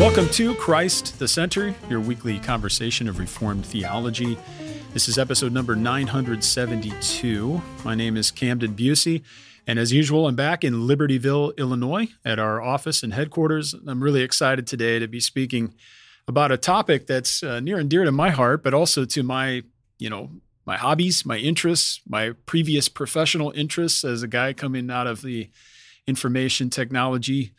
Welcome to Christ the Center, your weekly conversation of Reformed theology. This is episode number 972. My name is Camden Busey, and as usual, I'm back in Libertyville, Illinois at our office and headquarters. I'm really excited today to be speaking about a topic that's near and dear to my heart, but also to my hobbies, my interests, my previous professional interests as a guy coming out of the information technology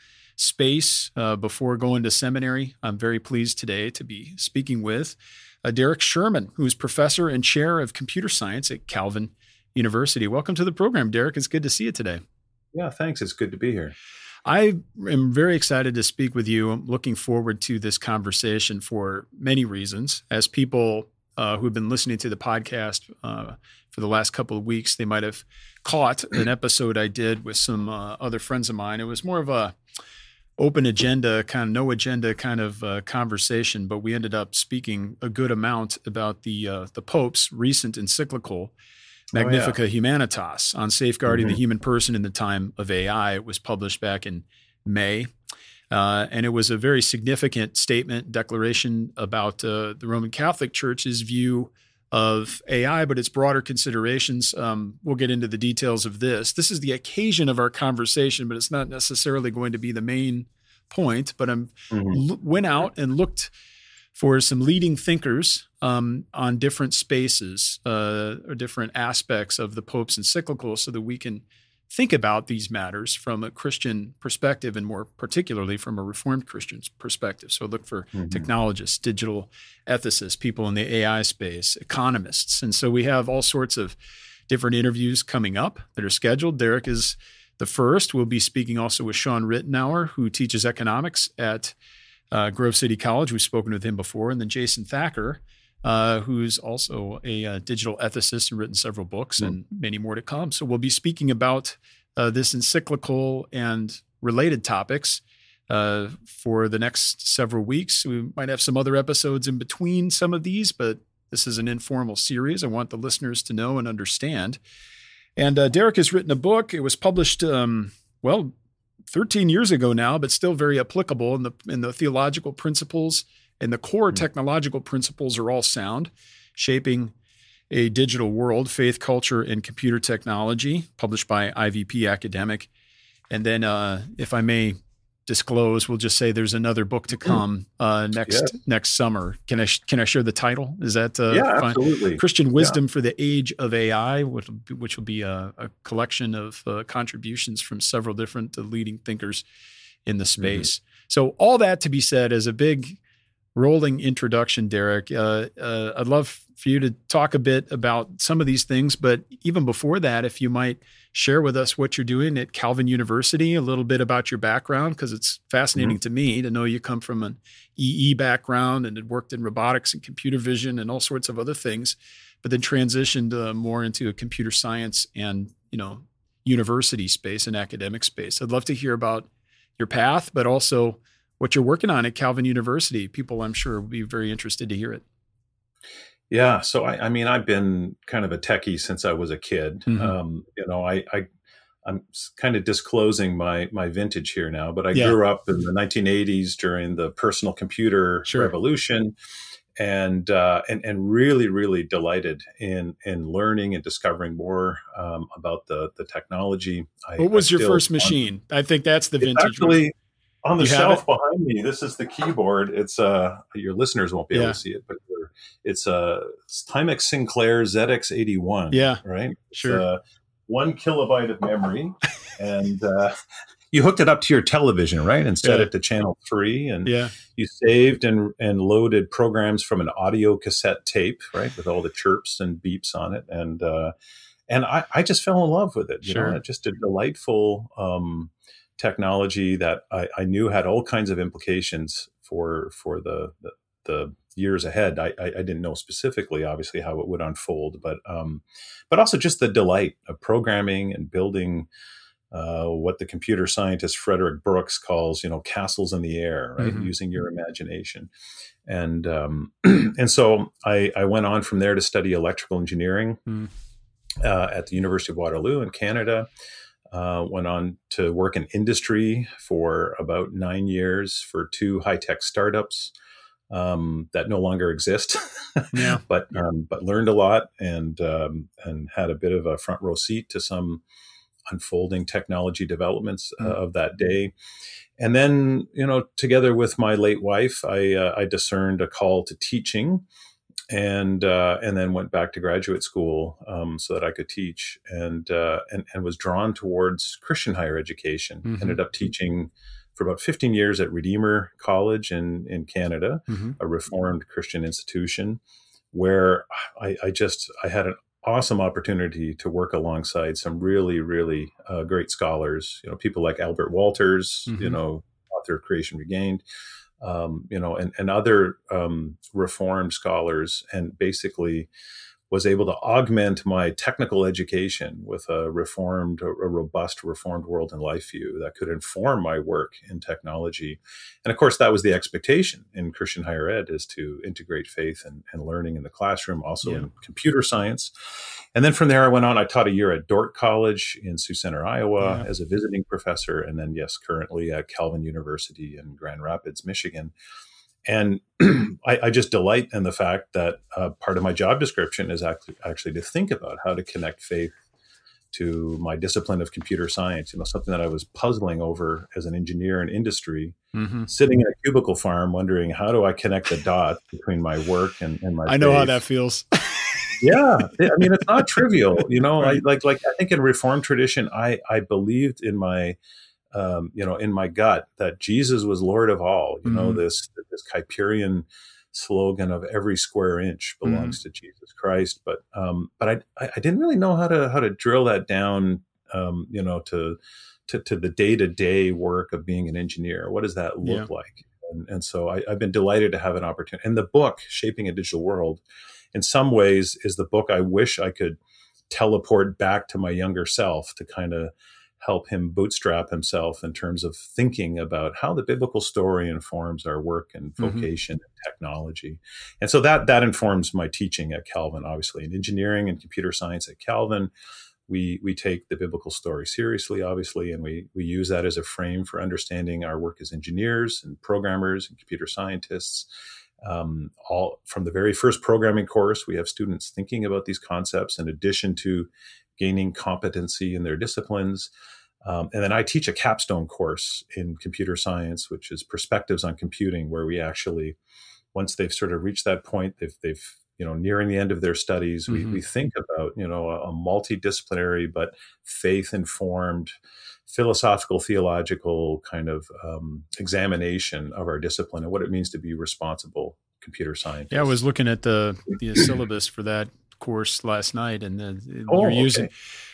space before going to seminary. I'm very pleased today to be speaking with Derek Sherman, who is professor and chair of computer science at Calvin University. Welcome to the program, Derek. It's good to see you today. Yeah, thanks. It's good to be here. I am very excited to speak with you. I'm looking forward to this conversation for many reasons. As people who have been listening to the podcast for the last couple of weeks, they might have caught an episode I did with some other friends of mine. It was more of a open agenda, kind of no agenda kind of conversation, but we ended up speaking a good amount about the Pope's recent encyclical, Magnificat Humanitas, on safeguarding the human person in the time of AI. It was published back in May, and it was a very significant statement, declaration about the Roman Catholic Church's view of AI, but its broader considerations. We'll get into the details of this. This is the occasion of our conversation, but it's not necessarily going to be the main point. But I went out and looked for some leading thinkers on different spaces or different aspects of the Pope's encyclical so that we can think about these matters from a Christian perspective and more particularly from a Reformed Christian perspective. So look for technologists, digital ethicists, people in the AI space, economists. And so we have all sorts of different interviews coming up that are scheduled. Derek is the first. We'll be speaking also with Sean Rittenauer, who teaches economics at Grove City College. We've spoken with him before. And then Jason Thacker, who's also a digital ethicist and written several books and many more to come. So we'll be speaking about this encyclical and related topics for the next several weeks. We might have some other episodes in between some of these, but this is an informal series. I want the listeners to know and understand. And Derek has written a book. It was published, 13 years ago now, but still very applicable in the theological principles. And the core technological principles are all sound, shaping a digital world, faith, culture, and computer technology, published by IVP Academic. And then, if I may disclose, we'll just say there's another book to come next summer. Can I share the title? Is that fine? Absolutely. Christian Wisdom for the Age of AI, which will be a collection of contributions from several different leading thinkers in the space. So all that to be said as a big rolling introduction, Derek. I'd love for you to talk a bit about some of these things, but even before that, if you might share with us what you're doing at Calvin University, a little bit about your background, because it's fascinating to me to know you come from an EE background and had worked in robotics and computer vision and all sorts of other things, but then transitioned more into a computer science and, university space and academic space. I'd love to hear about your path, but also what you're working on at Calvin University. People, I'm sure, will be very interested to hear it. Yeah. So, I've been kind of a techie since I was a kid. I'm kind of disclosing my vintage here now, but I grew up in the 1980s during the personal computer revolution and really, really delighted in learning and discovering more about the technology. What was your first machine? I think that's the vintage. Actually, on the shelf behind me, this is the keyboard. It's your listeners won't be able to see it, but it's a Timex Sinclair ZX81. Yeah, right. Sure. It's 1 kilobyte of memory, and you hooked it up to your television, right, and set it to channel 3, and you saved and loaded programs from an audio cassette tape, right, with all the chirps and beeps on it, and I just fell in love with it. You know, just a delightful technology that I knew had all kinds of implications for the years ahead. I didn't know specifically, obviously, how it would unfold, but also just the delight of programming and building what the computer scientist Frederick Brooks calls, castles in the air, right? Using your imagination. And so I went on from there to study electrical engineering at the University of Waterloo in Canada. Went on to work in industry for about 9 years for 2 high-tech startups that no longer exist, but learned a lot and had a bit of a front row seat to some unfolding technology developments of that day. And then, together with my late wife, I discerned a call to teaching, and then went back to graduate school so that I could teach, and was drawn towards Christian higher education. Mm-hmm. Ended up teaching for about 15 years at Redeemer College in Canada, mm-hmm. a Reformed Christian institution, where I had an awesome opportunity to work alongside some really, really great scholars. People like Albert Walters, mm-hmm. Author of Creation Regained. And other Reformed scholars, and basically was able to augment my technical education with a robust Reformed world and life view that could inform my work in technology. And of course, that was the expectation in Christian higher ed, is to integrate faith and learning in the classroom, also in computer science. And then from there, I went on. I taught a year at Dordt College in Sioux Center, Iowa, as a visiting professor. And then, currently at Calvin University in Grand Rapids, Michigan. And I just delight in the fact that part of my job description is actually to think about how to connect faith to my discipline of computer science, something that I was puzzling over as an engineer in industry, mm-hmm. sitting in a cubicle farm, wondering, how do I connect the dots between my work and my faith? I know how that feels. Yeah. I mean, it's not trivial, right. I think in Reformed tradition, I believed in my in my gut that Jesus was Lord of all. Mm-hmm. This Kuyperian slogan of every square inch belongs mm-hmm. to Jesus Christ. But I didn't really know how to drill that down, to the day-to-day work of being an engineer. What does that look like? And so I've been delighted to have an opportunity. And the book, Shaping a Digital World, in some ways is the book I wish I could teleport back to my younger self to kind of help him bootstrap himself in terms of thinking about how the biblical story informs our work and vocation mm-hmm. and technology. And so that informs my teaching at Calvin, obviously. In engineering and computer science at Calvin, we take the biblical story seriously, obviously, and we use that as a frame for understanding our work as engineers and programmers and computer scientists. All from the very first programming course, we have students thinking about these concepts in addition to gaining competency in their disciplines. And then I teach a capstone course in computer science, which is Perspectives on Computing, where we actually, once they've sort of reached that point, they've nearing the end of their studies, mm-hmm. we think about, a multidisciplinary but faith-informed, philosophical, theological kind of examination of our discipline and what it means to be responsible computer scientists. Yeah, I was looking at the syllabus for that course last night, and you're using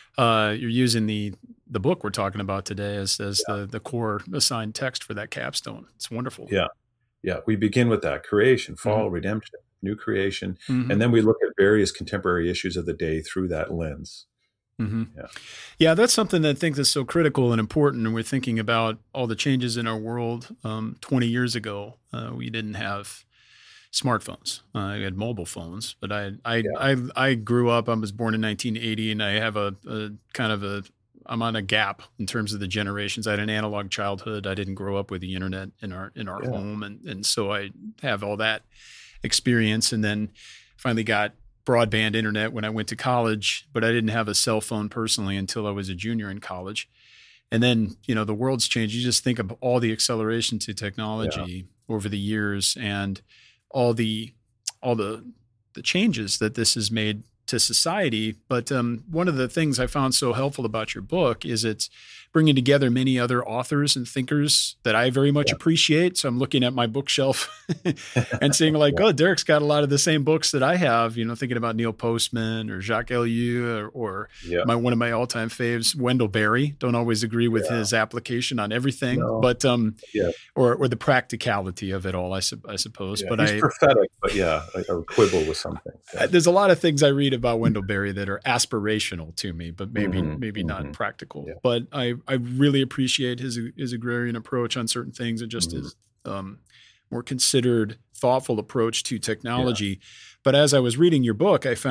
the book we're talking about today as the core assigned text for that capstone. It's wonderful. Yeah. We begin with that: creation, fall, mm-hmm. redemption, new creation, mm-hmm. and then we look at various contemporary issues of the day through that lens. Mm-hmm. Yeah, that's something that I think is so critical and important. And we're thinking about all the changes in our world. 20 years ago, we didn't have smartphones. I had mobile phones, but I grew up. I was born in 1980, and I have I'm on a gap in terms of the generations. I had an analog childhood. I didn't grow up with the internet in our home, and so I have all that experience. And then finally got broadband internet when I went to college, but I didn't have a cell phone personally until I was a junior in college. And then the world's changed. You just think of all the acceleration to technology over the years, and all the changes that this has made to society. But one of the things I found so helpful about your book is it's bringing together many other authors and thinkers that I very much appreciate. So I'm looking at my bookshelf and seeing oh, Derek's got a lot of the same books that I have, thinking about Neil Postman or Jacques Ellul or one of my all-time faves, Wendell Berry. Don't always agree with his application on everything, but or the practicality of it all, I suppose. But he's prophetic, but I quibble with something. There's a lot of things I read about Wendell Berry that are aspirational to me, but maybe not practical. Yeah. But I really appreciate his agrarian approach on certain things, and just his more considered, thoughtful approach to technology. Yeah. But as I was reading your book, I found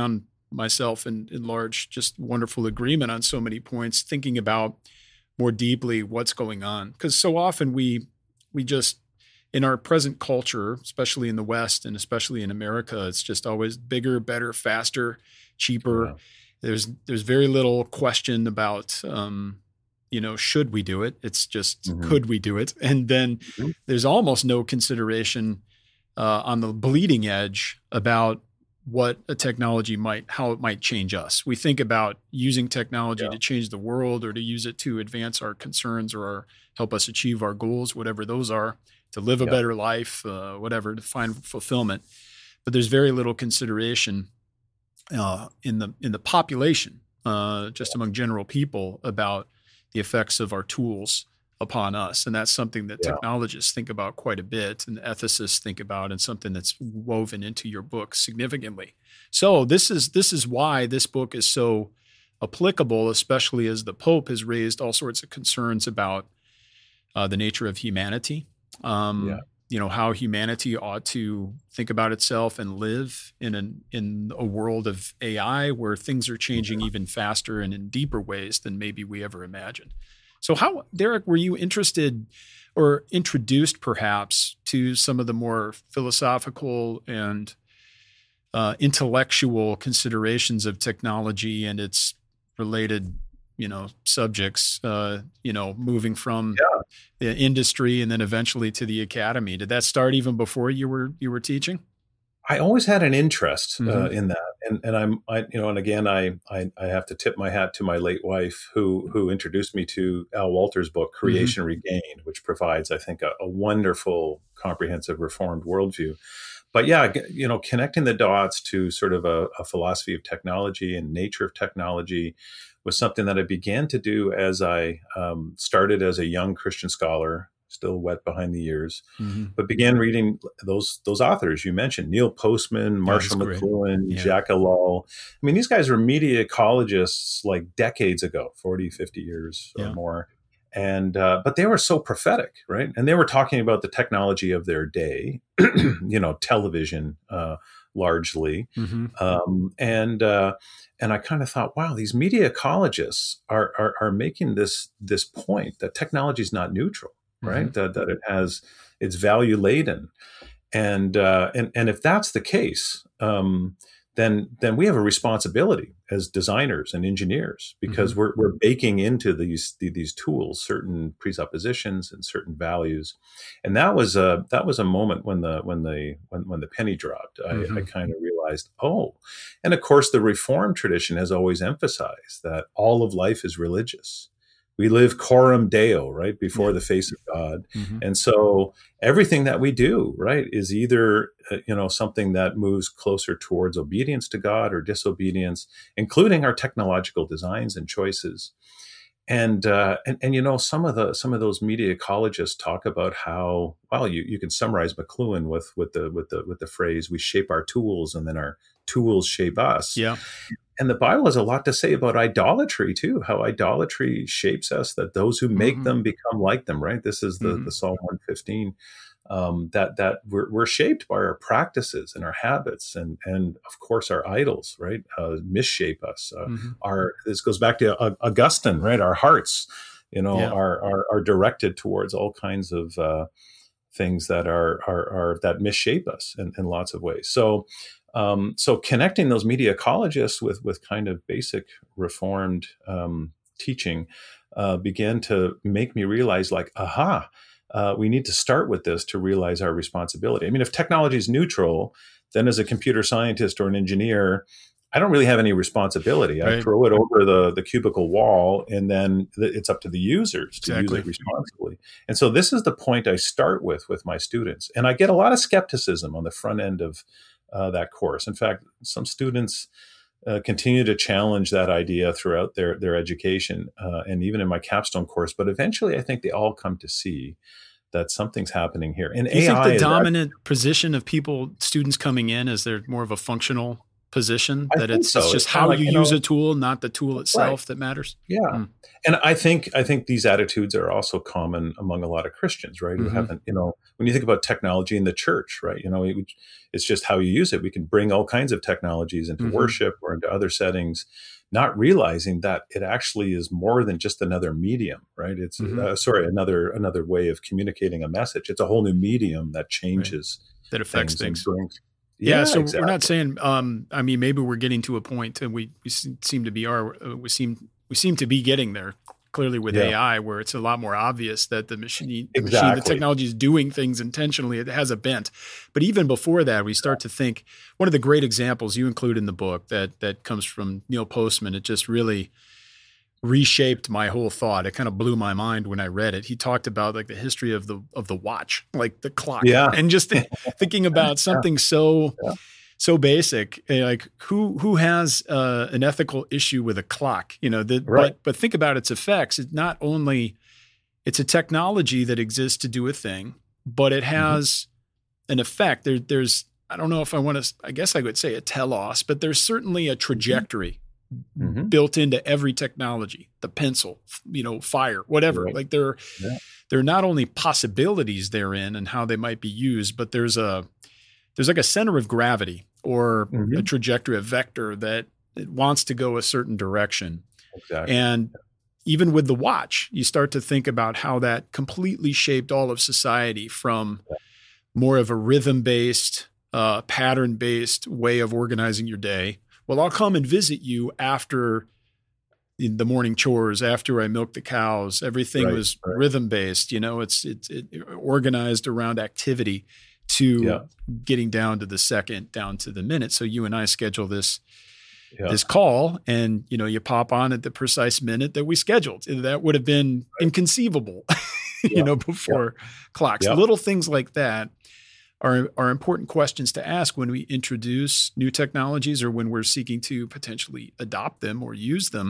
myself in large, just wonderful agreement on so many points, thinking about more deeply what's going on. Because so often we just, in our present culture, especially in the West and especially in America, it's just always bigger, better, faster, cheaper. Yeah. There's very little question about, should we do it? It's just, could we do it? And then there's almost no consideration on the bleeding edge about what a technology how it might change us. We think about using technology to change the world, or to use it to advance our concerns or help us achieve our goals, whatever those are, to live a better life, whatever, to find fulfillment. But there's very little consideration in the population, just among general people, about the effects of our tools upon us. And that's something that technologists think about quite a bit, and ethicists think about, and something that's woven into your book significantly. So this is why this book is so applicable, especially as the Pope has raised all sorts of concerns about the nature of humanity, how humanity ought to think about itself and live in a world of AI where things are changing even faster and in deeper ways than maybe we ever imagined. So how, Derek, were you interested or introduced perhaps to some of the more philosophical and intellectual considerations of technology and its related, subjects, moving from the industry and then eventually to the academy? Did that start even before you were teaching? I always had an interest in that, and again, I have to tip my hat to my late wife, who introduced me to Al Walter's book, Creation Regained, which provides, I think, a wonderful, comprehensive Reformed worldview. But connecting the dots to sort of a philosophy of technology and nature of technology was something that I began to do as I started as a young Christian scholar, still wet behind the ears, but began reading those authors you mentioned: Neil Postman, Marshall McLuhan, Jacques Ellul. I mean, these guys were media ecologists like decades ago, 40, 50 years or more. And but they were so prophetic, right? And they were talking about the technology of their day, television largely. And I kind of thought, wow, these media ecologists are making this point that technology is not neutral, right? That it has, it's value laden, and if that's the case, then we have a responsibility as designers and engineers, because we're baking into these tools certain presuppositions and certain values, and that was a moment when the penny dropped. I kind of realized, and of course the Reformed tradition has always emphasized that all of life is religious. We live coram Deo, right, before the face of God. And so everything that we do, right, is either, something that moves closer towards obedience to God or disobedience, including our technological designs and choices. And some of those media ecologists talk about how, well, you can summarize McLuhan with the phrase, we shape our tools and then our tools shape us. Yeah. And the Bible has a lot to say about idolatry too, how idolatry shapes us, that those who make them become like them, right? This is the Psalm 115, that we're shaped by our practices and our habits and of course our idols, right? Misshape us. This goes back to Augustine, right? Our hearts, are directed towards all kinds of things that are that misshape us in lots of ways. So connecting those media ecologists with kind of basic Reformed teaching began to make me realize, like, we need to start with this to realize our responsibility. I mean, if technology is neutral, then as a computer scientist or an engineer, I don't really have any responsibility. Right. I throw it over the cubicle wall, and then it's up to the users to use it responsibly. And so this is the point I start with my students. And I get a lot of skepticism on the front end of that course. In fact, some students continue to challenge that idea throughout their education, and even in my capstone course. But eventually, I think they all come to see that something's happening here. And do you think the dominant position of students coming in, is they're more of a functional position that it's just how you use a tool, not the tool itself that matters? Yeah. And I think these attitudes are also common among a lot of Christians, right? Who haven't, when you think about technology in the church, right? It's just how you use it. We can bring all kinds of technologies into worship or into other settings, not realizing that it actually is more than just another medium, right? It's another way of communicating a message. It's a whole new medium that changes, that affects things. Yeah, so exactly. We're not saying. Maybe we're getting to a point, and we seem to be we seem to be getting there clearly with AI, where it's a lot more obvious that the the technology is doing things intentionally. It has a bent. But even before that, we start to think. One of the great examples you include in the book that comes from Neil Postman. It just really reshaped my whole thought. It kind of blew my mind when I read it. He talked about like the history of the watch, like the clock, and just thinking about something so basic, like who has an ethical issue with a clock, but think about its effects. It's not only, it's a technology that exists to do a thing, but it has an effect. There's, I don't know if I guess I would say a telos, but there's certainly a trajectory built into every technology, the pencil, fire, whatever. Right. Like there are not only possibilities therein and how they might be used, but there's like a center of gravity or a trajectory, a vector that it wants to go a certain direction. Exactly. And even with the watch, you start to think about how that completely shaped all of society from more of a rhythm-based, pattern-based way of organizing your day. Well, I'll come and visit you after the morning chores, after I milk the cows. Everything was rhythm-based. It's organized around activity to getting down to the second, down to the minute. So you and I schedule this call, and you pop on at the precise minute that we scheduled. That would have been inconceivable, before clocks. Little things like that are important questions to ask when we introduce new technologies or when we're seeking to potentially adopt them or use them.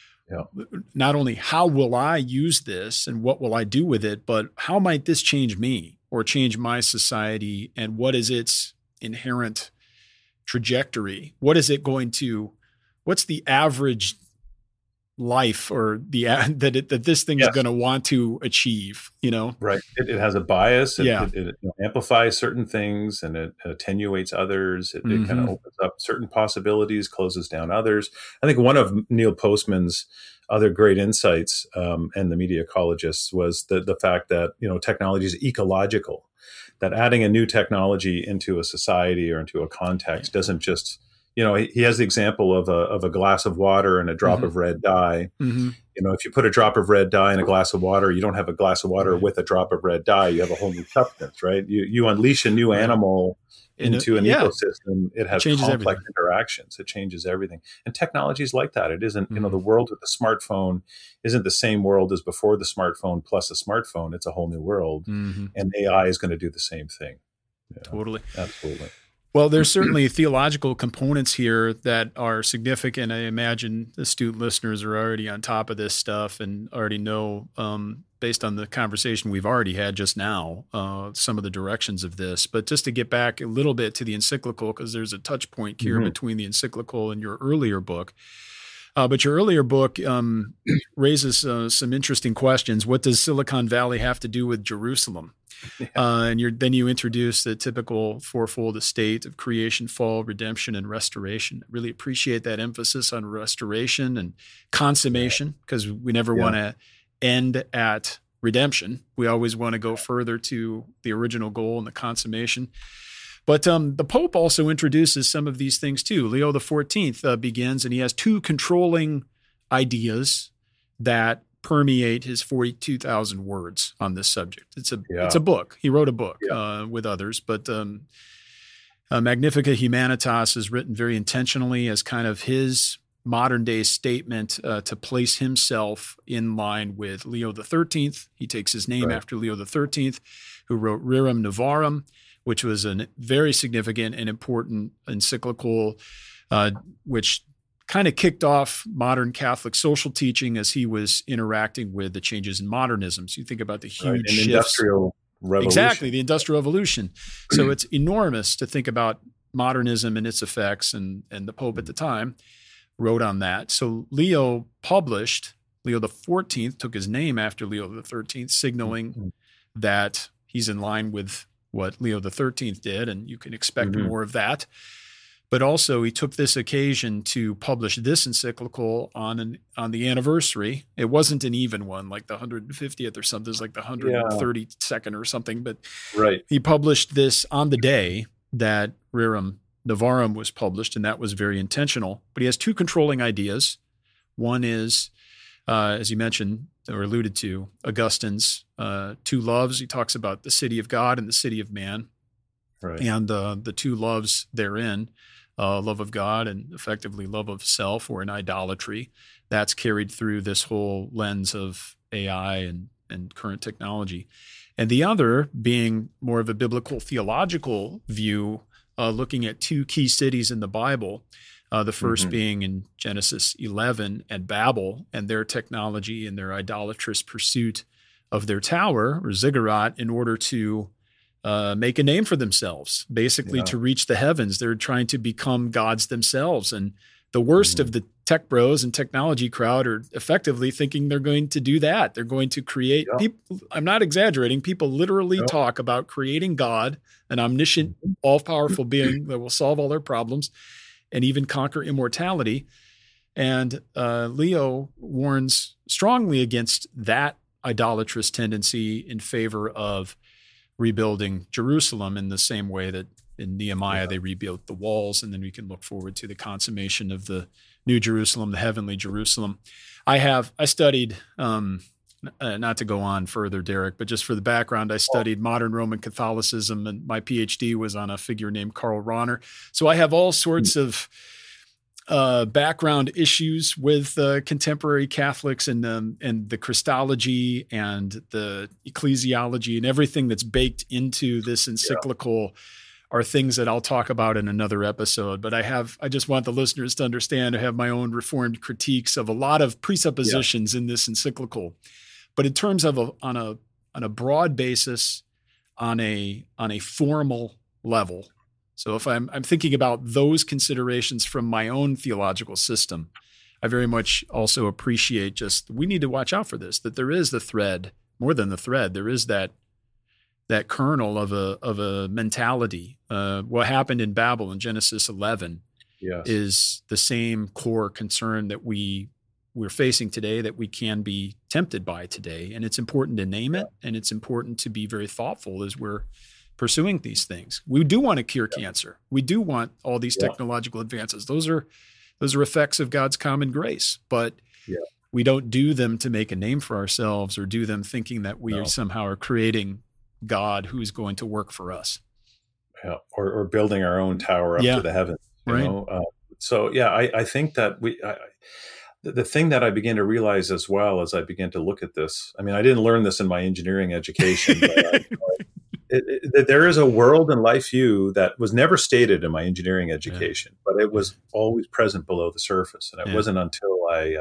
Not only how will I use this and what will I do with it, but how might this change me or change my society, and what is its inherent trajectory? What's the average life or that this thing is going to want to achieve, Right. It has a bias. It amplifies certain things and it attenuates others. It kind of opens up certain possibilities, closes down others. I think one of Neil Postman's other great insights and the media ecologists was the fact that, technology is ecological, that adding a new technology into a society or into a context doesn't just, he has the example of a glass of water and a drop of red dye. If you put a drop of red dye in a glass of water, you don't have a glass of water with a drop of red dye. You have a whole new substance, right? You unleash a new animal into an ecosystem. It has complex interactions. It changes everything. And technology is like that. It isn't, the world with the smartphone isn't the same world as before the smartphone plus a smartphone. It's a whole new world. And AI is going to do the same thing. Totally. Absolutely. Well, there's certainly theological components here that are significant. I imagine astute listeners are already on top of this stuff and already know, based on the conversation we've already had just now, some of the directions of this. But just to get back a little bit to the encyclical, because there's a touch point here between the encyclical and your earlier book. But your earlier book raises some interesting questions. What does Silicon Valley have to do with Jerusalem? And then you introduce the typical fourfold estate of creation, fall, redemption, and restoration. I really appreciate that emphasis on restoration and consummation, because we never want to end at redemption. We always want to go further to the original goal and the consummation. But the Pope also introduces some of these things too. Leo XIV begins, and he has two controlling ideas that permeate his 42,000 words on this subject. It's a book. He wrote a book with others, but Magnificat Humanitas is written very intentionally as kind of his modern day statement to place himself in line with Leo XIII. He takes his name after Leo XIII, who wrote Rerum Novarum, which was a very significant and important encyclical, which kind of kicked off modern Catholic social teaching as he was interacting with the changes in modernism. So you think about the huge shifts. Industrial revolution. Exactly, the Industrial Revolution. So it's enormous to think about modernism and its effects, and the Pope at the time wrote on that. So Leo the 14th took his name after Leo the 13th, signaling that he's in line with what Leo the 13th did, and you can expect more of that. But also he took this occasion to publish this encyclical on the anniversary. It wasn't an even one, like the 150th or something. It was like the 132nd or something. But he published this on the day that Rerum Novarum was published, and that was very intentional. But he has two controlling ideas. One is, as you mentioned or alluded to, Augustine's two loves. He talks about the city of God and the city of man, and the two loves therein. Love of God and effectively love of self, or in idolatry. That's carried through this whole lens of AI and current technology. And the other being more of a biblical theological view, looking at two key cities in the Bible. The first being in Genesis 11 and Babel and their technology and their idolatrous pursuit of their tower or ziggurat in order to make a name for themselves, basically to reach the heavens. They're trying to become gods themselves. And the worst of the tech bros and technology crowd are effectively thinking they're going to do that. They're going to create people. I'm not exaggerating. People literally talk about creating God, an omniscient, all-powerful being that will solve all their problems and even conquer immortality. And Leo warns strongly against that idolatrous tendency in favor of rebuilding Jerusalem in the same way that in Nehemiah they rebuilt the walls, and then we can look forward to the consummation of the New Jerusalem, the heavenly Jerusalem. I studied, not to go on further, Derek, but just for the background, I studied modern Roman Catholicism, and my PhD was on a figure named Karl Rahner. So I have all sorts of background issues with contemporary Catholics and the Christology and the ecclesiology and everything that's baked into this encyclical are things that I'll talk about in another episode. But I just want the listeners to understand I have my own reformed critiques of a lot of presuppositions in this encyclical. But in terms of on a broad basis, on a formal level. So if I'm thinking about those considerations from my own theological system, I very much also appreciate we need to watch out for this, that there is the thread, more than the thread, there is that kernel of a mentality. What happened in Babel in Genesis 11 is the same core concern that we're facing today, that we can be tempted by today. And it's important to name it, and it's important to be very thoughtful as we're pursuing these things. We do want to cure cancer. We do want all these technological advances. Those are effects of God's common grace, but we don't do them to make a name for ourselves or do them thinking that we somehow are creating God who's going to work for us. Yeah, or building our own tower up to the heavens. You know? I think that the thing that I began to realize as well as I began to look at this, I mean, I didn't learn this in my engineering education, but there is a world and life view that was never stated in my engineering education, but it was always present below the surface. And it wasn't until I,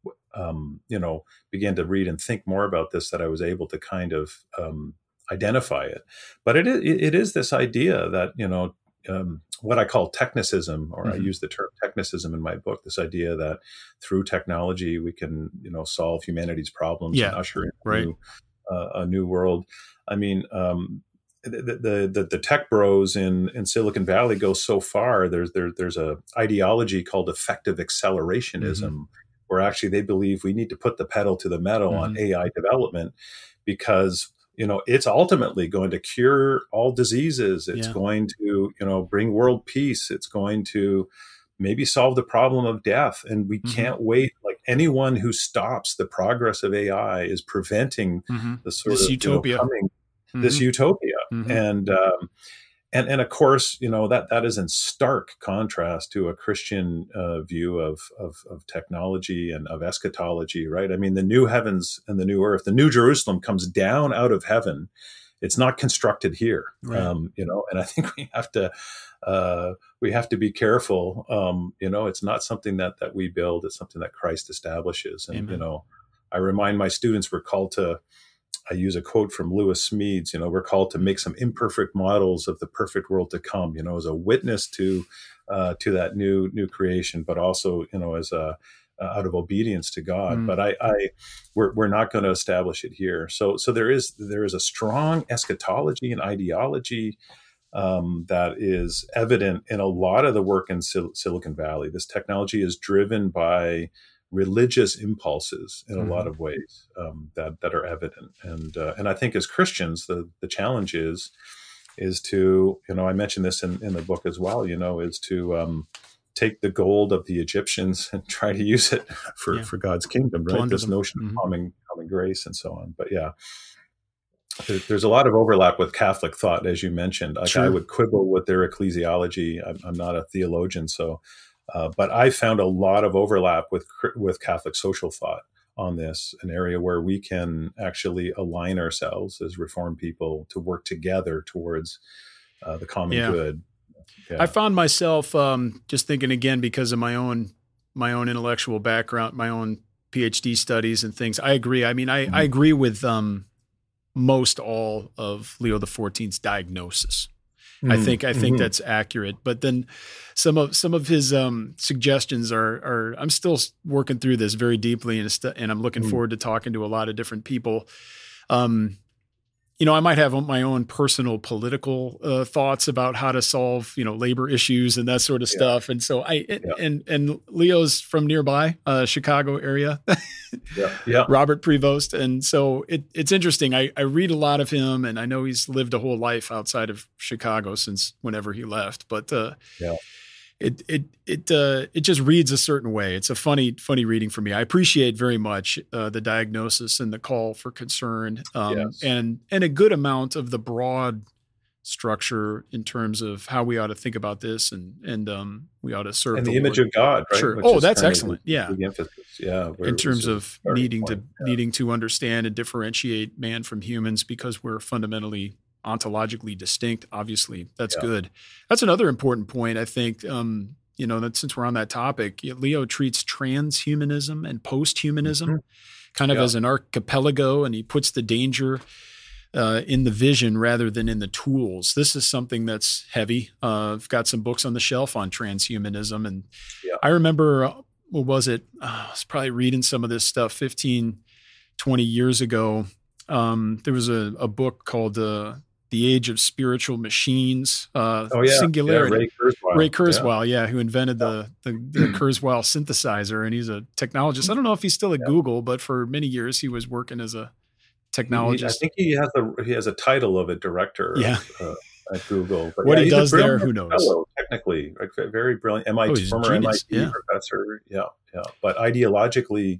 began to read and think more about this that I was able to kind of identify it. But it is this idea that, what I call technicism, or I use the term technicism in my book, this idea that through technology we can, solve humanity's problems and usher in a new world. I mean, the tech bros in Silicon Valley go so far. There's a ideology called effective accelerationism, where actually they believe we need to put the pedal to the metal on AI development because it's ultimately going to cure all diseases. It's going to bring world peace. It's going to maybe solve the problem of death. And we can't wait. Like anyone who stops the progress of AI is preventing the sort this of utopia. This utopia. And of course, that is in stark contrast to a Christian view of technology and of eschatology, right? I mean, the new heavens and the new earth, the new Jerusalem comes down out of heaven. It's not constructed here, and I think we have to be careful. It's not something that we build. It's something that Christ establishes. And, I remind my students we're called to use a quote from Lewis Smedes. We're called to make some imperfect models of the perfect world to come. As a witness to that new creation, but also as a out of obedience to God. But we're not going to establish it here. So there is a strong eschatology and ideology that is evident in a lot of the work in Silicon Valley. This technology is driven by religious impulses in a lot of ways that are evident. And I think as Christians, the challenge is to, I mentioned this in the book as well, is to take the gold of the Egyptians and try to use it for God's kingdom, right? This notion of common grace and so on. But there's a lot of overlap with Catholic thought, as you mentioned. I would quibble with their ecclesiology. I'm not a theologian, but I found a lot of overlap with Catholic social thought on this, an area where we can actually align ourselves as Reformed people to work together towards the common good. I found myself just thinking again, because of my own intellectual background, my own PhD studies and things. I agree. I mean, I agree with most all of Leo XIV's diagnosis. I think that's accurate. But then some of his suggestions are I'm still working through this very deeply, and I'm looking forward to talking to a lot of different people. I might have my own personal political thoughts about how to solve, labor issues and that sort of stuff. And so and Leo's from nearby, Chicago area, Robert Prevost. And so it's interesting. I read a lot of him, and I know he's lived a whole life outside of Chicago since whenever he left, but it just reads a certain way. It's a funny reading for me. I appreciate very much the diagnosis and the call for concern, and a good amount of the broad structure in terms of how we ought to think about this, and we ought to serve and the image of God, right? Sure. That's excellent. The emphasis. In terms of needing to understand and differentiate man from humans, because we're fundamentally ontologically distinct. Obviously, that's good. That's another important point, I think, that since we're on that topic, Leo treats transhumanism and posthumanism kind of as an archipelago, and he puts the danger in the vision rather than in the tools. This is something that's heavy. I've got some books on the shelf on transhumanism, and I remember, what was it? I was probably reading some of this stuff 15, 20 years ago. There was a book called The Age of Spiritual Machines, Singularity. Ray Kurzweil, who invented the Kurzweil synthesizer, and he's a technologist. I don't know if he's still at Google, but for many years he was working as a technologist. I think he has a title of a director at Google. But what he does there, who knows? Fellow, technically, very brilliant. Former MIT professor. But ideologically,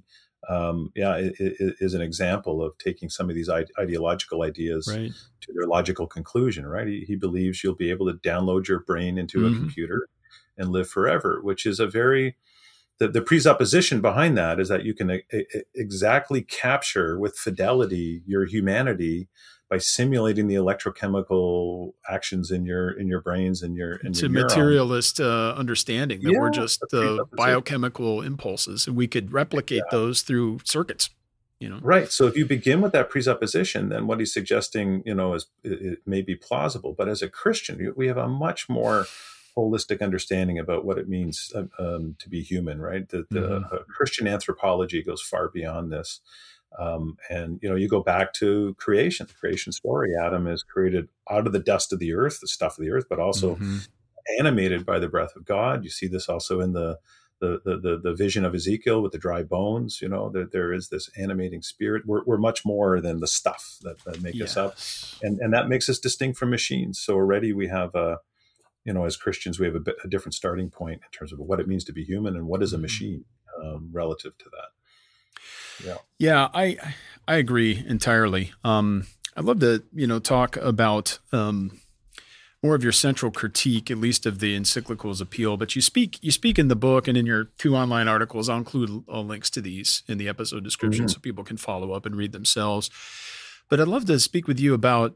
is an example of taking some of these ideological ideas to their logical conclusion, right? He believes you'll be able to download your brain into a computer and live forever, which is the presupposition behind that is that you can exactly capture with fidelity your humanity by simulating the electrochemical actions in your brains and your it's a materialist understanding that we're just the biochemical impulses, and we could replicate those through circuits. Right. So if you begin with that presupposition, then what he's suggesting, is it may be plausible. But as a Christian, we have a much more holistic understanding about what it means to be human. Right. The Christian anthropology goes far beyond this. And you go back to the creation story. Adam is created out of the dust of the earth, the stuff of the earth, but also animated by the breath of God. You see this also in the vision of Ezekiel with the dry bones. There is this animating spirit. We're much more than the stuff that make us up, and that makes us distinct from machines. So already we have as Christians, we have a different starting point in terms of what it means to be human and what is a machine relative to that. Yeah, I agree entirely. I'd love to, talk about more of your central critique, at least of the encyclical's appeal. But you speak in the book and in your 2 online articles. I'll include links to these in the episode description so people can follow up and read themselves. But I'd love to speak with you about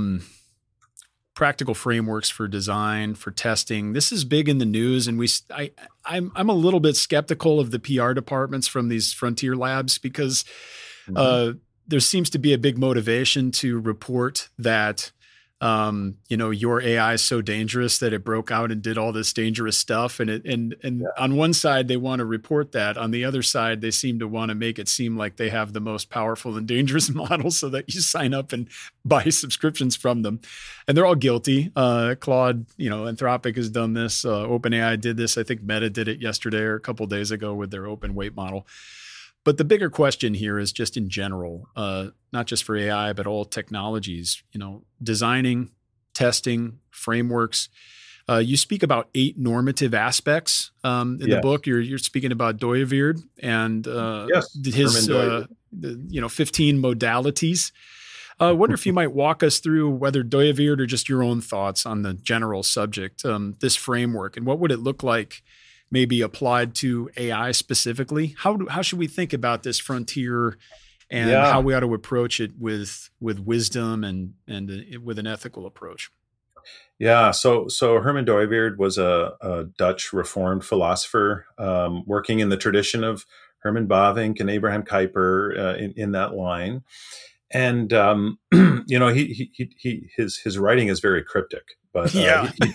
practical frameworks for design, for testing. This is big in the news, and I'm a little bit skeptical of the PR departments from these frontier labs because there seems to be a big motivation to report that, your AI is so dangerous that it broke out and did all this dangerous stuff. And on one side, they want to report that. On the other side, they seem to want to make it seem like they have the most powerful and dangerous model so that you sign up and buy subscriptions from them. And they're all guilty. Claude, Anthropic has done this. OpenAI did this. I think Meta did it yesterday or a couple of days ago with their open weight model. But the bigger question here is just in general, not just for AI, but all technologies, designing, testing, frameworks. You speak about 8 normative aspects in the book. You're speaking about Dooyeweerd and his 15 modalities. I wonder if you might walk us through whether Dooyeweerd or just your own thoughts on the general subject, this framework, and what would it look like maybe applied to AI specifically? How should we think about this frontier and how we ought to approach it with wisdom and with an ethical approach? Yeah, so Herman Dooyeweerd was a Dutch Reformed philosopher working in the tradition of Herman Bavinck and Abraham Kuyper in that line. And his writing is very cryptic, but so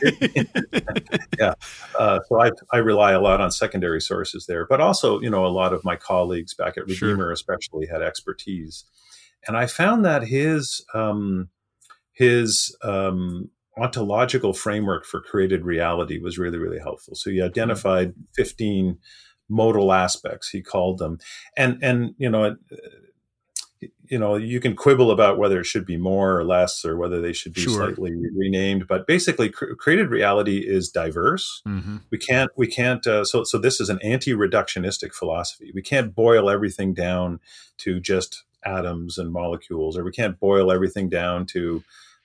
I rely a lot on secondary sources there. But also, a lot of my colleagues back at Redeemer, especially, had expertise, and I found that his ontological framework for created reality was really, really helpful. So he identified 15 modal aspects, he called them, and you can quibble about whether it should be more or less, or whether they should be slightly renamed. But basically, created reality is diverse. Mm-hmm. We can't. So this is an anti-reductionistic philosophy. We can't boil everything down to just atoms and molecules, or we can't boil everything down to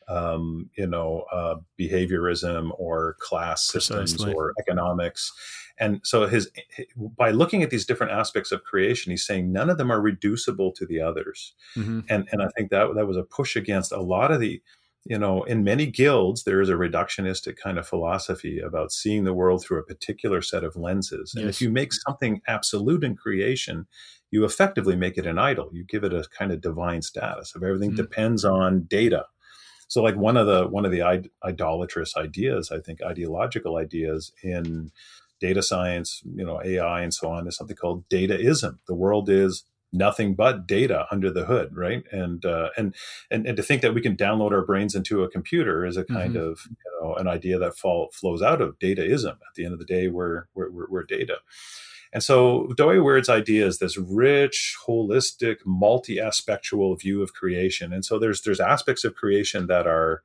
behaviorism or class systems or economics. And so by looking at these different aspects of creation, he's saying none of them are reducible to the others. Mm-hmm. And I think that was a push against a lot of the, in many guilds, there is a reductionistic kind of philosophy about seeing the world through a particular set of lenses. And if you make something absolute in creation, you effectively make it an idol. You give it a kind of divine status of everything depends on data. So like one of the idolatrous ideas, I think ideological ideas in data science, AI and so on, is something called dataism. The world is nothing but data under the hood, right? And to think that we can download our brains into a computer is a kind of an idea that flows out of dataism. At the end of the day, we're data. And so Dooyeweerd's idea is this rich, holistic, multi-aspectual view of creation. And so there's aspects of creation that are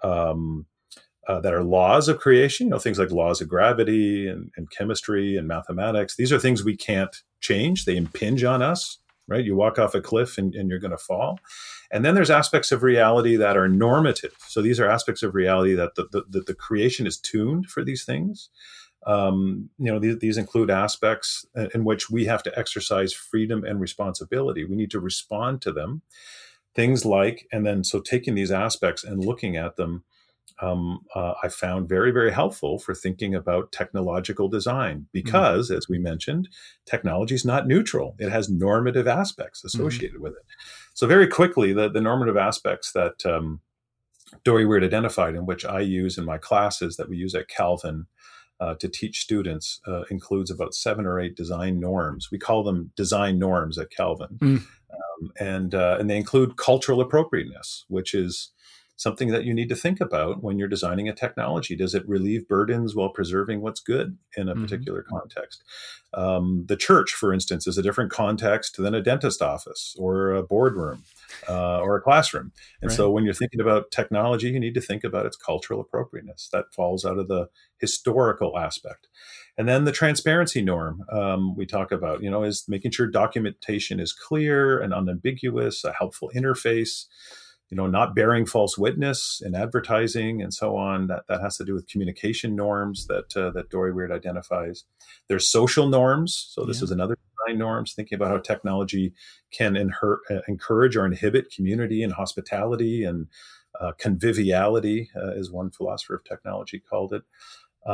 laws of creation, things like laws of gravity and chemistry and mathematics. These are things we can't change. They impinge on us, right? You walk off a cliff and you're going to fall. And then there's aspects of reality that are normative. So these are aspects of reality that the creation is tuned for these things. These include aspects in which we have to exercise freedom and responsibility. We need to respond to them. Things like, so taking these aspects and looking at them, I found very, very helpful for thinking about technological design because, as we mentioned, technology is not neutral. It has normative aspects associated with it. So very quickly, the normative aspects that Dooyeweerd identified, and which I use in my classes that we use at Calvin to teach students, includes about 7 or 8 design norms. We call them design norms at Calvin. And they include cultural appropriateness, which is something that you need to think about when you're designing a technology. Does it relieve burdens while preserving what's good in a particular context? The church, for instance, is a different context than a dentist office or a boardroom or a classroom. And so when you're thinking about technology, you need to think about its cultural appropriateness. That falls out of the historical aspect. And then the transparency norm we talk about, is making sure documentation is clear and unambiguous, a helpful interface, not bearing false witness in advertising and so on. That has to do with communication norms that Dooyeweerd identifies. There's social norms. So this is another design norms, thinking about how technology can encourage or inhibit community and hospitality and conviviality, as one philosopher of technology called it.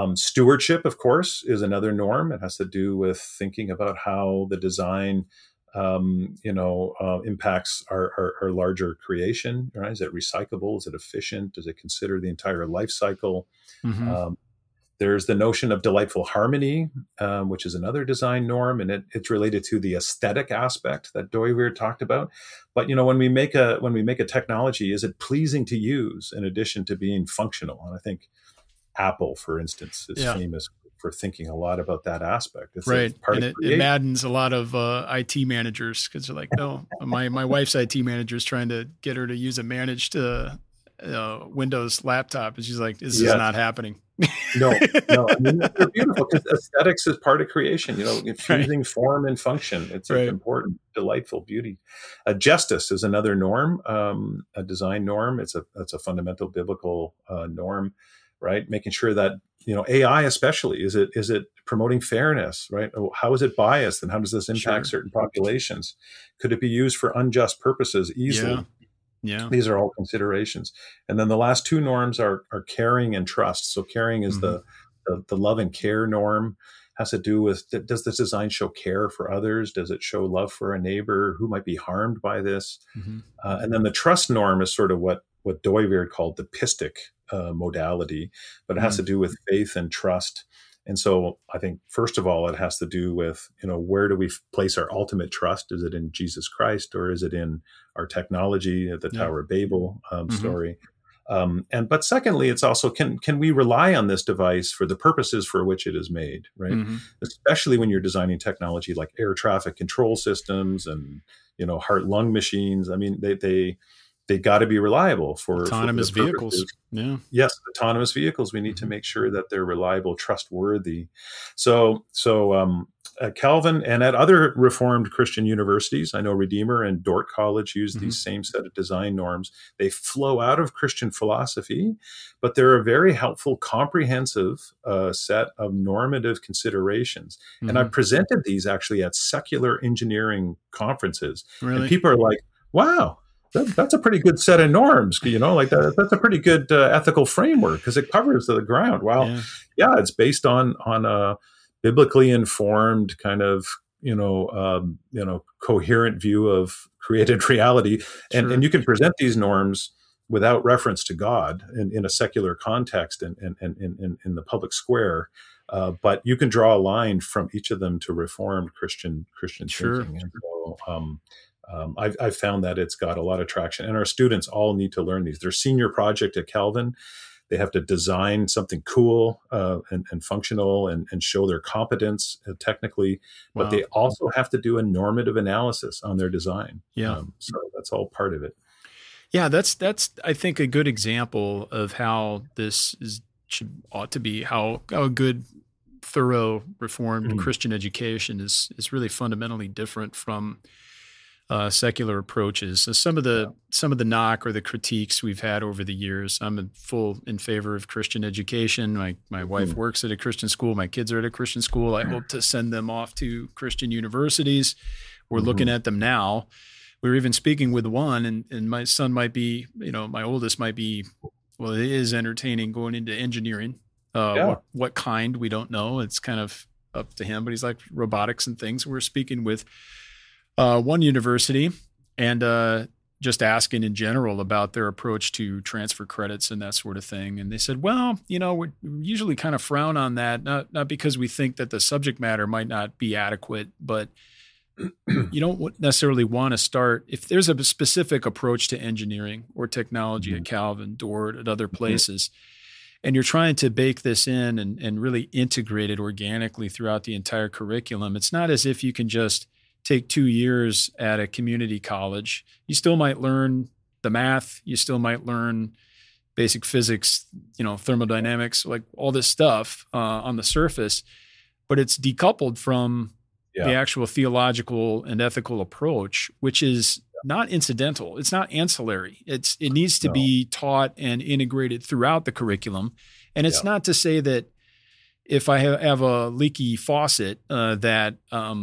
Stewardship, of course, is another norm. It has to do with thinking about how the design impacts our larger creation, right? Is it recyclable? Is it efficient? Does it consider the entire life cycle? Mm-hmm. There's the notion of delightful harmony, which is another design norm, and it's related to the aesthetic aspect that Dooyeweerd talked about. But when we make a technology, is it pleasing to use in addition to being functional? And I think Apple, for instance, is famous for thinking a lot about that aspect. It's right, and it maddens a lot of IT managers because they're like, no, my wife's IT manager is trying to get her to use a managed Windows laptop, and she's like, this is not happening. No, I mean, they're beautiful because aesthetics is part of creation. Fusing form and function. It's important, delightful beauty. Justice is another norm, a design norm. It's a fundamental biblical norm, right? Making sure that AI especially is it promoting fairness, right? How is it biased, and how does this impact certain populations? Could it be used for unjust purposes easily? Yeah. These are all considerations. And then the last two norms are caring and trust. So caring is the love and care norm. Has to do with, does this design show care for others? Does it show love for a neighbor who might be harmed by this? Mm-hmm. And then the trust norm is sort of what Dooyeweerd called the pistic modality, but it has to do with faith and trust. And so I think, first of all, it has to do with, where do we place our ultimate trust? Is it in Jesus Christ, or is it in our technology, the Tower of Babel story? But secondly, it's also, can we rely on this device for the purposes for which it is made, right? Mm-hmm. Especially when you're designing technology like air traffic control systems and, heart-lung machines. I mean, they got to be reliable for autonomous vehicles. Yeah. Yes, autonomous vehicles. We need to make sure that they're reliable, trustworthy. So Calvin and at other Reformed Christian universities, I know Redeemer and Dordt College use these same set of design norms. They flow out of Christian philosophy, but they're a very helpful, comprehensive set of normative considerations. Mm-hmm. And I presented these actually at secular engineering conferences. Really? And people are like, wow, that's a pretty good set of norms, that's a pretty good ethical framework because it covers the ground. Well, it's based on a biblically informed kind of, coherent view of created reality. And you can present these norms without reference to God in a secular context and in the public square. But you can draw a line from each of them to Reformed Christian thinking. And so, I've found that it's got a lot of traction, and our students all need to learn these. Their senior project at Calvin, they have to design something cool and functional and show their competence technically, but they also have to do a normative analysis on their design. So that's all part of it. Yeah, that's I think a good example of how this ought to be, how a good, thorough Reformed Christian education is really fundamentally different from secular approaches. So some of the knock or the critiques we've had over the years, I'm in favor of Christian education. My wife works at a Christian school. My kids are at a Christian school. I hope to send them off to Christian universities. We're looking at them now. We were even speaking with one, and my son might be, my oldest might be, well, it is entertaining going into engineering. What kind, we don't know. It's kind of up to him, but he's like robotics and things. We're speaking with one university and just asking in general about their approach to transfer credits and that sort of thing. And they said, well, we usually kind of frown on that, not because we think that the subject matter might not be adequate, but you don't necessarily want to start, if there's a specific approach to engineering or technology at Calvin, Dordt, at other places, and you're trying to bake this in and really integrate it organically throughout the entire curriculum. It's not as if you can just take 2 years at a community college. You still might learn the math. You still might learn basic physics, thermodynamics, like all this stuff on the surface, but it's decoupled from the actual theological and ethical approach, which is not incidental. It's not ancillary. It needs to be taught and integrated throughout the curriculum. And it's not to say that if I have a leaky faucet that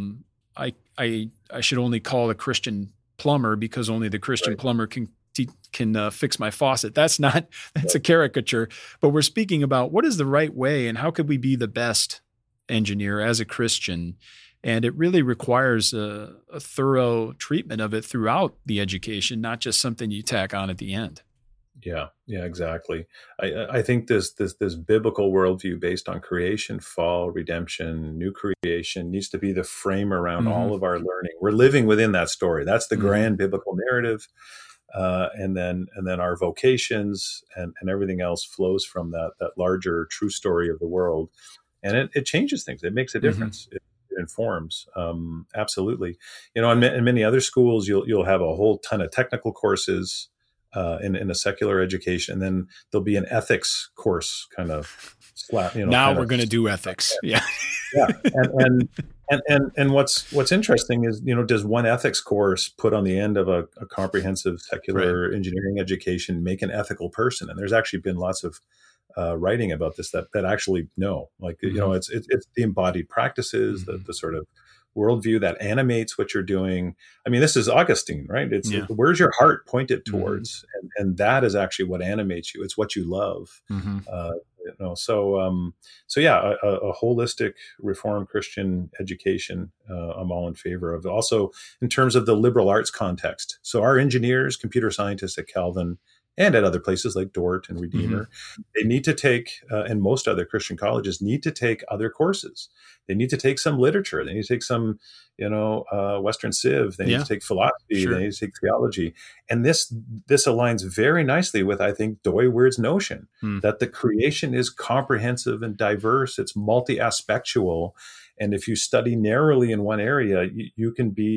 I should only call a Christian plumber because only the Christian plumber can fix my faucet. That's a caricature. But we're speaking about what is the right way and how could we be the best engineer as a Christian. And it really requires a thorough treatment of it throughout the education, not just something you tack on at the end. Yeah, exactly. I think this biblical worldview based on creation, fall, redemption, new creation needs to be the frame around all of our learning. We're living within that story. That's the grand biblical narrative, and then our vocations and everything else flows from that larger true story of the world, and it changes things. It makes a difference. It informs, absolutely. In many other schools, you'll have a whole ton of technical courses. In a secular education, and then there'll be an ethics course kind of slap. Now we're going to do ethics. Yeah. And what's interesting is, does one ethics course put on the end of a comprehensive secular engineering education make an ethical person? And there's actually been lots of writing about this that actually no, like it's the embodied practices, the sort of worldview that animates what you're doing. I mean, this is Augustine, right? It's where's your heart pointed towards, and that is actually what animates you. It's what you love. So a holistic Reformed Christian education, I'm all in favor of. Also, in terms of the liberal arts context, so our engineers, computer scientists at Calvin and at other places like Dort and Redeemer, they need to take, and most other Christian colleges need to take other courses. They need to take some literature. They need to take some, Western Civ. They need to take philosophy. They need to take theology. And this aligns very nicely with, I think, Doyward's notion that the creation is comprehensive and diverse. It's multi-aspectual. And if you study narrowly in one area, you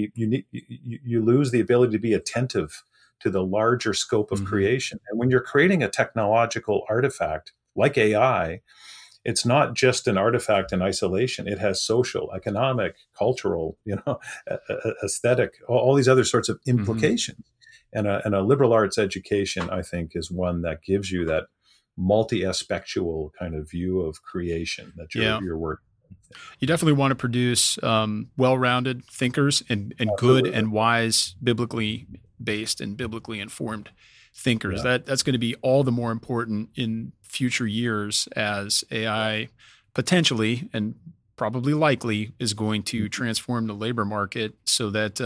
lose the ability to be attentive to the larger scope of creation. And when you're creating a technological artifact like AI, it's not just an artifact in isolation. It has social, economic, cultural, aesthetic, all these other sorts of implications. And a liberal arts education, I think, is one that gives you that multi-aspectual kind of view of creation that you're working. You definitely want to produce well-rounded thinkers and good and wise, biblically based and biblically informed thinkers. That's going to be all the more important in future years as AI potentially and probably likely is going to transform the labor market so that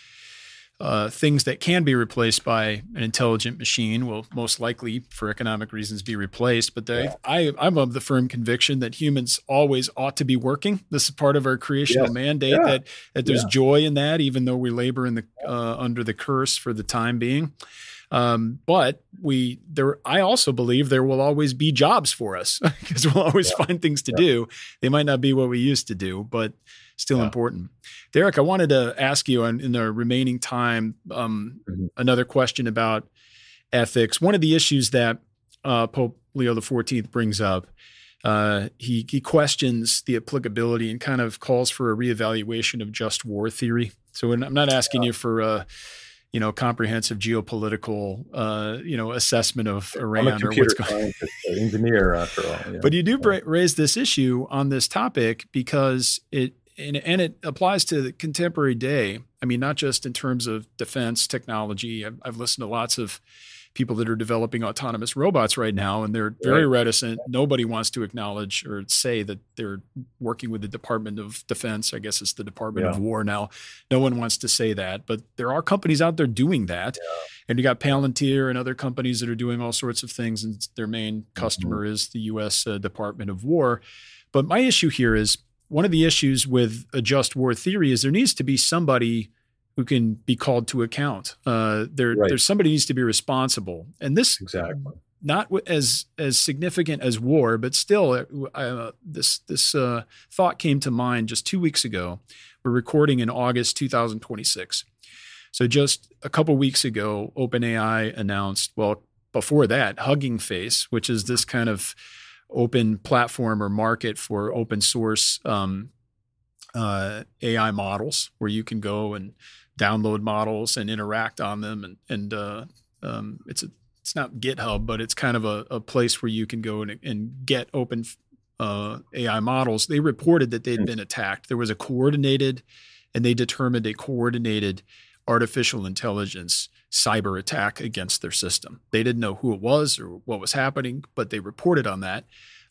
things that can be replaced by an intelligent machine will most likely, for economic reasons, be replaced. But I'm of the firm conviction that humans always ought to be working. This is part of our creational mandate, that there's joy in that, even though we labor in the under the curse for the time being. But I also believe there will always be jobs for us because we'll always find things to do. They might not be what we used to do, but still important. Derek, I wanted to ask you in the remaining time, another question about ethics. One of the issues that Pope Leo XIV brings up, he questions the applicability and kind of calls for a reevaluation of just war theory. So I'm not asking you for comprehensive geopolitical, assessment of Iran. I'm a computer scientist, engineer after all. Yeah. But you do raise this issue on this topic because it applies to the contemporary day. I mean, not just in terms of defense technology. I've listened to lots of people that are developing autonomous robots right now, and they're very reticent. Nobody wants to acknowledge or say that they're working with the Department of Defense. I guess it's the Department of War now. No one wants to say that, but there are companies out there doing that. And you got Palantir and other companies that are doing all sorts of things, and their main customer is the U.S. Department of War. But my issue here is, one of the issues with a just war theory is there needs to be somebody who can be called to account. There's somebody who needs to be responsible. And this not as significant as war, but still this thought came to mind just 2 weeks ago. We're recording in August 2026. So just a couple weeks ago, OpenAI announced, well, before that, Hugging Face, which is this kind of open platform or market for open source AI models, where you can go and download models and interact on them, and it's not GitHub, but it's kind of a place where you can go and get open AI models. They reported that they'd been attacked. There was they determined a coordinated artificial intelligence cyber attack against their system. They didn't know who it was or what was happening, but they reported on that.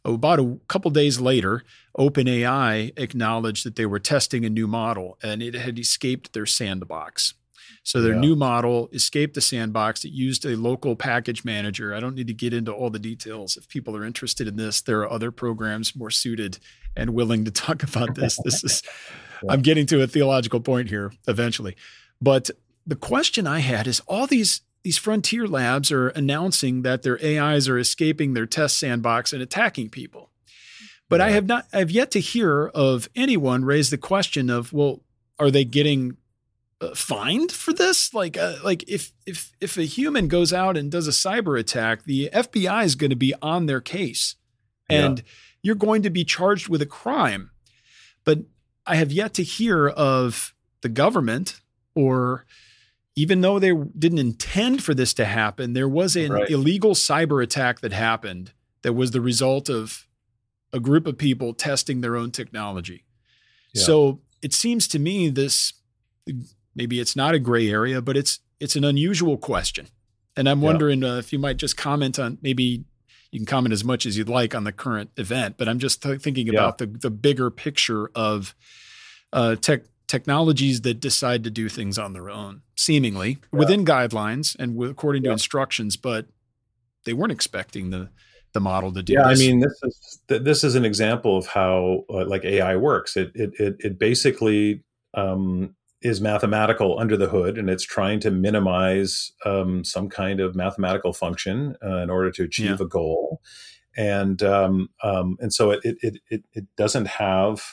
about a couple days later, OpenAI acknowledged that they were testing a new model and it had escaped their sandbox. So their new model escaped the sandbox. It used a local package manager. I don't need to get into all the details. If people are interested in this, there are other programs more suited and willing to talk about this. This is, I'm getting to a theological point here eventually. But the question I had is all these frontier labs are announcing that their AIs are escaping their test sandbox and attacking people. But I've yet to hear of anyone raise the question of, well, are they getting fined for this? Like if a human goes out and does a cyber attack, the FBI is going to be on their case and you're going to be charged with a crime. But I have yet to hear of the government, or even though they didn't intend for this to happen, there was an illegal cyber attack that happened that was the result of a group of people testing their own technology. Yeah. So it seems to me this, maybe it's not a gray area, but it's an unusual question. And I'm wondering if you might just comment on, maybe you can comment as much as you'd like on the current event, but I'm just thinking about the bigger picture of technologies that decide to do things on their own, seemingly within guidelines and according to instructions, but they weren't expecting the model to do this. I mean, this is an example of how like AI works. It basically is mathematical under the hood, and it's trying to minimize some kind of mathematical function in order to achieve a goal. And so it doesn't have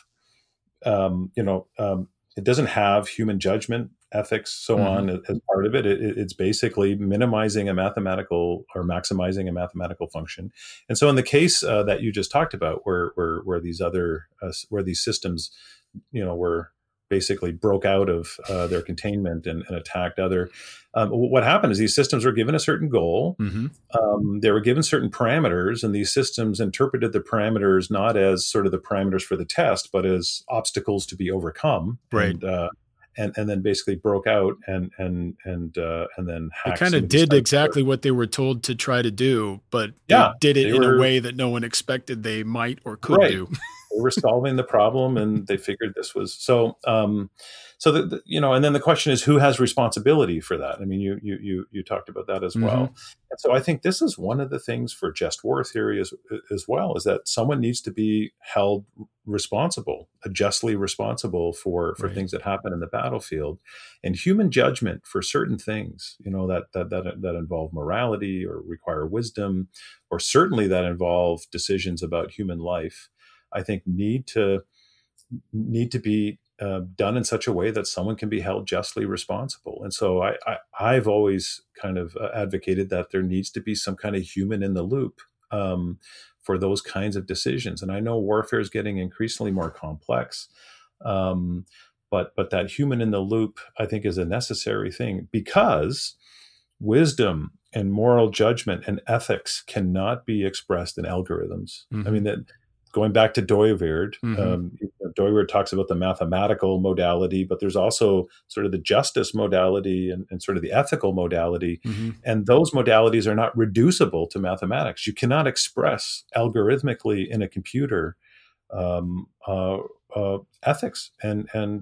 it doesn't have human judgment, ethics, so on as part of it. It's basically minimizing a mathematical or maximizing a mathematical function. And so in the case that you just talked about, where these other where these systems, were basically broke out of their containment and attacked other. What happened is these systems were given a certain goal. They were given certain parameters, and these systems interpreted the parameters not as sort of the parameters for the test, but as obstacles to be overcome. Right. And then basically broke out and then hacked. They kind of did exactly what they were told to try to do, but they did it in a way that no one expected they might or could do. They were solving the problem, and they figured this was so. And then the question is, who has responsibility for that? I mean, you talked about that as well. And so I think this is one of the things for just war theory as well, is that someone needs to be held responsible, justly responsible for things that happen in the battlefield, and human judgment for certain things, that involve morality or require wisdom, or certainly that involve decisions about human life, I think need to be done in such a way that someone can be held justly responsible. And so I've always kind of advocated that there needs to be some kind of human in the loop for those kinds of decisions. And I know warfare is getting increasingly more complex, but that human in the loop, I think, is a necessary thing, because wisdom and moral judgment and ethics cannot be expressed in algorithms. I mean, that going back to Dooyeweerd, Dooyeweerd talks about the mathematical modality, but there's also sort of the justice modality and sort of the ethical modality. And those modalities are not reducible to mathematics. You cannot express algorithmically in a computer ethics and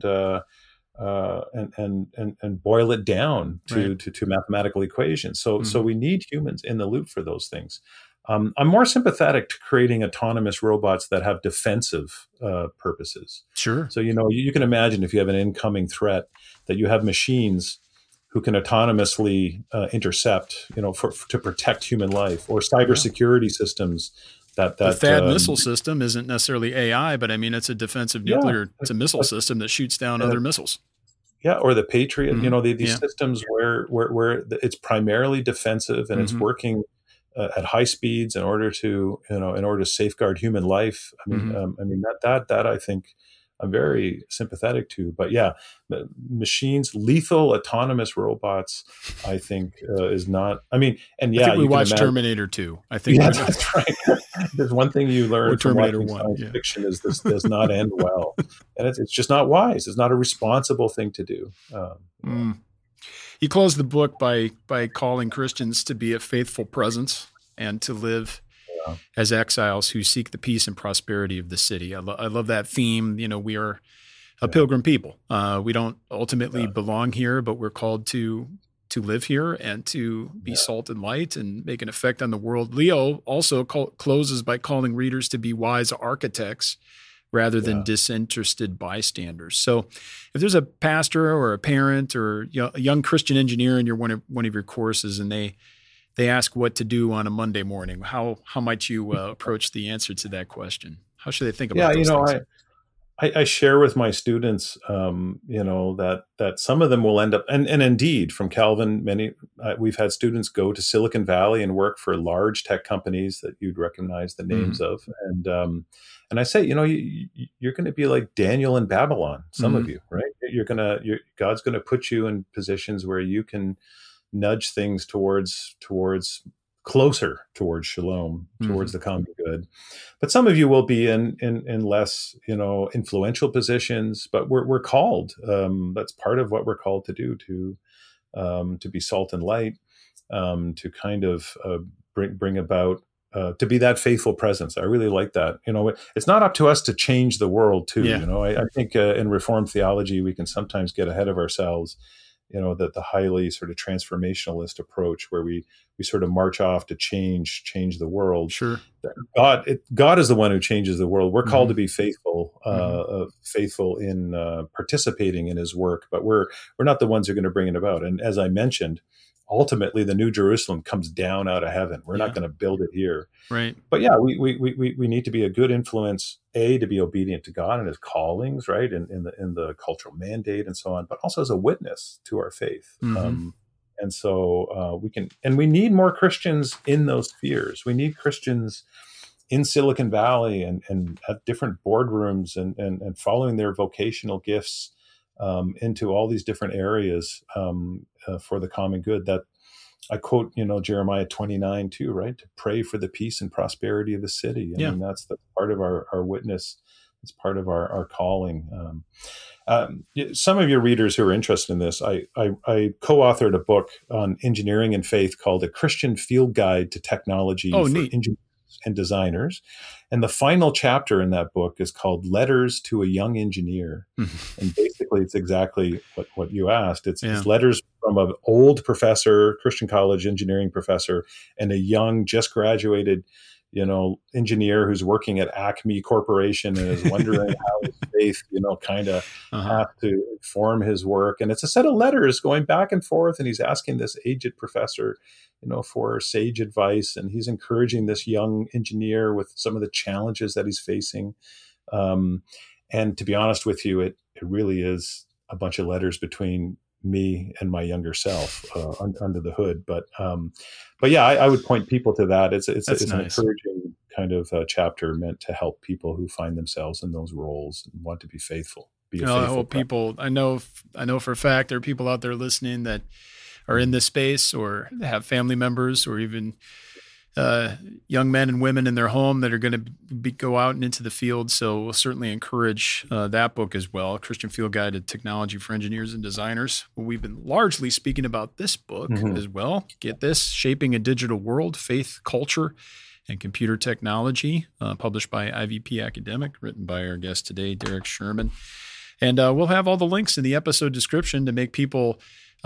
boil it down to mathematical equations. So we need humans in the loop for those things. I'm more sympathetic to creating autonomous robots that have defensive purposes. Sure. So, you can imagine if you have an incoming threat, that you have machines who can autonomously intercept, to protect human life, or cybersecurity systems. The THAAD missile system isn't necessarily AI, but I mean, it's a defensive nuclear, it's a missile system that shoots down other missiles. Yeah, or the Patriot, these systems where it's primarily defensive and it's working at high speeds in order to safeguard human life. I mean, that I think I'm very sympathetic to. But machines, lethal autonomous robots, I think is not. I mean, and I think we watched Terminator 2. I think that's right. There's one thing you learn from watching science fiction is this does not end well, and it's just not wise. It's not a responsible thing to do. He closed the book by calling Christians to be a faithful presence and to live as exiles who seek the peace and prosperity of the city. I love that theme. We are a pilgrim people. We don't ultimately belong here, but we're called to live here and to be salt and light and make an effect on the world. Leo also closes by calling readers to be wise architects rather than disinterested bystanders. So if there's a pastor or a parent or a young Christian engineer in one of your courses and they ask what to do on a Monday morning, how might you approach the answer to that question? How should they think about those things? I share with my students, that some of them will end up, and indeed from Calvin, we've had students go to Silicon Valley and work for large tech companies that you'd recognize the names of. And I say, you're going to be like Daniel in Babylon, some of you, right? God's going to put you in positions where you can nudge things closer towards shalom, towards the common good. But some of you will be in less, influential positions, but we're called. That's part of what we're called to do, to be salt and light, to kind of bring about, to be that faithful presence. I really like that. It's not up to us to change the world too. I think in Reformed theology, we can sometimes get ahead of ourselves. That the highly sort of transformationalist approach where we sort of march off to change the world. Sure. God is the one who changes the world. We're called to be faithful in participating in his work, but we're not the ones who are going to bring it about. And as I mentioned, ultimately the New Jerusalem comes down out of heaven. We're not going to build it here. Right. But we need to be a good influence, to be obedient to God and his callings, right? In the cultural mandate and so on, but also as a witness to our faith. And so we need more Christians in those spheres. We need Christians in Silicon Valley and at different boardrooms and following their vocational gifts into all these different areas for the common good. That I quote, Jeremiah 29 too, right? To pray for the peace and prosperity of the city. I mean, that's the part of our witness. It's part of our calling. Some of your readers who are interested in this, I co-authored a book on engineering and faith called A Christian Field Guide to Technology for Engineers and Designers. And the final chapter in that book is called Letters to a Young Engineer. And basically it's exactly what you asked. It's letters from an old professor, Christian college engineering professor, and a young, just graduated engineer who's working at Acme Corporation and is wondering how his faith, kind of have to inform his work. And it's a set of letters going back and forth. And he's asking this aged professor, for sage advice. And he's encouraging this young engineer with some of the challenges that he's facing. And to be honest with you, it really is a bunch of letters between me and my younger self under the hood. But yeah, I would point people to that. It's nice. An encouraging kind of chapter meant to help people who find themselves in those roles and want to be faithful. I hope people. I know for a fact there are people out there listening that are in this space or have family members or even young men and women in their home that are going to go out and into the field. So we'll certainly encourage that book as well, Christian Field Guide to Technology for Engineers and Designers. We've been largely speaking about this book as well. Get this, Shaping a Digital World, Faith, Culture, and Computer Technology, published by IVP Academic, written by our guest today, Derek Sherman. And we'll have all the links in the episode description to make people,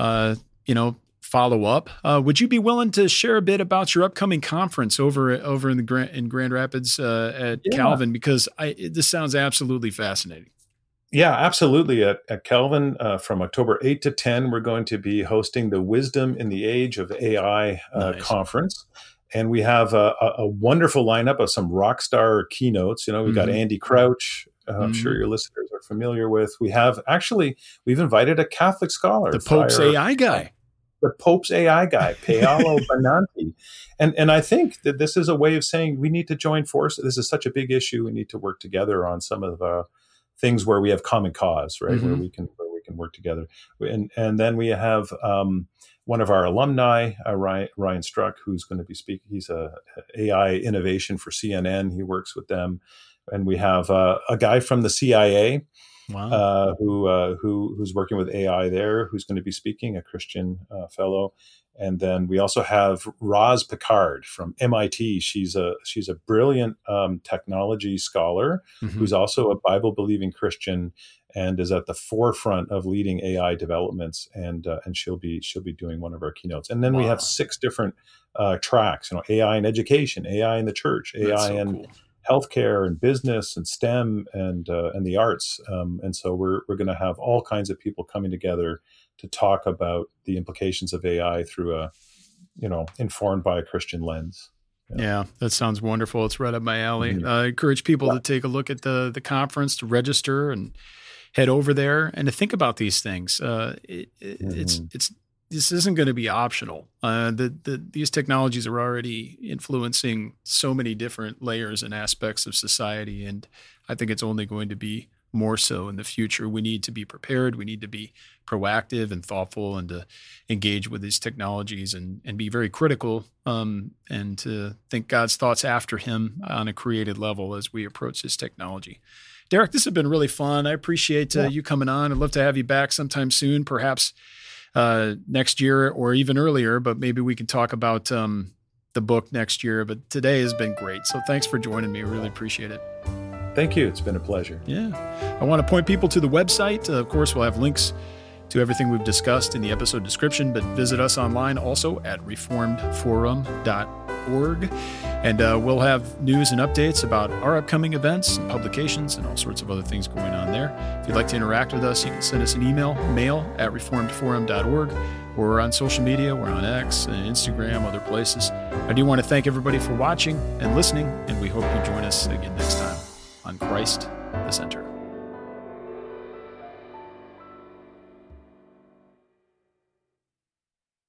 follow up. Would you be willing to share a bit about your upcoming conference over in Grand Rapids at Calvin? Because this sounds absolutely fascinating. Yeah, absolutely. At Calvin, from October 8 to 10, we're going to be hosting the Wisdom in the Age of AI conference. And we have a wonderful lineup of some rock star keynotes. We've got Andy Crouch, I'm sure your listeners are familiar with. We've invited a Catholic scholar. The Pope's AI guy. The Pope's AI guy, Paolo Benanti. And I think that this is a way of saying we need to join forces. This is such a big issue. We need to work together on some of the things where we have common cause, right? Where we can work together. And then we have one of our alumni, Ryan Struck, who's going to be speaking. He's a AI innovation for CNN. He works with them. And we have a guy from the CIA who's working with AI there, who's going to be speaking, a Christian fellow. And then we also have Roz Picard from MIT. She's a brilliant technology scholar who's also a Bible-believing Christian and is at the forefront of leading AI developments. And she'll be doing one of our keynotes. And then we have 6 different tracks. AI in education, AI in the church, AI in healthcare and business and STEM and the arts. And so we're going to have all kinds of people coming together to talk about the implications of AI through informed by a Christian lens. Yeah, that sounds wonderful. It's right up my alley. I encourage people to take a look at the conference, to register and head over there and to think about these things. This isn't going to be optional. These technologies are already influencing so many different layers and aspects of society, and I think it's only going to be more so in the future. We need to be prepared. We need to be proactive and thoughtful and to engage with these technologies and be very critical and to think God's thoughts after him on a created level as we approach this technology. Derek, this has been really fun. I appreciate you coming on. I'd love to have you back sometime soon, perhaps next year or even earlier, but maybe we can talk about the book next year. But today has been great. So thanks for joining me. Really appreciate it. Thank you. It's been a pleasure. Yeah. I want to point people to the website. Of course, we'll have links to everything we've discussed in the episode description, but visit us online also at reformedforum.org. And we'll have news and updates about our upcoming events and publications and all sorts of other things going on there. If you'd like to interact with us, you can send us an email, mail@reformedforum.org, or we're on social media. We're on X, Instagram, other places. I do want to thank everybody for watching and listening, and we hope you join us again next time on Christ the Center.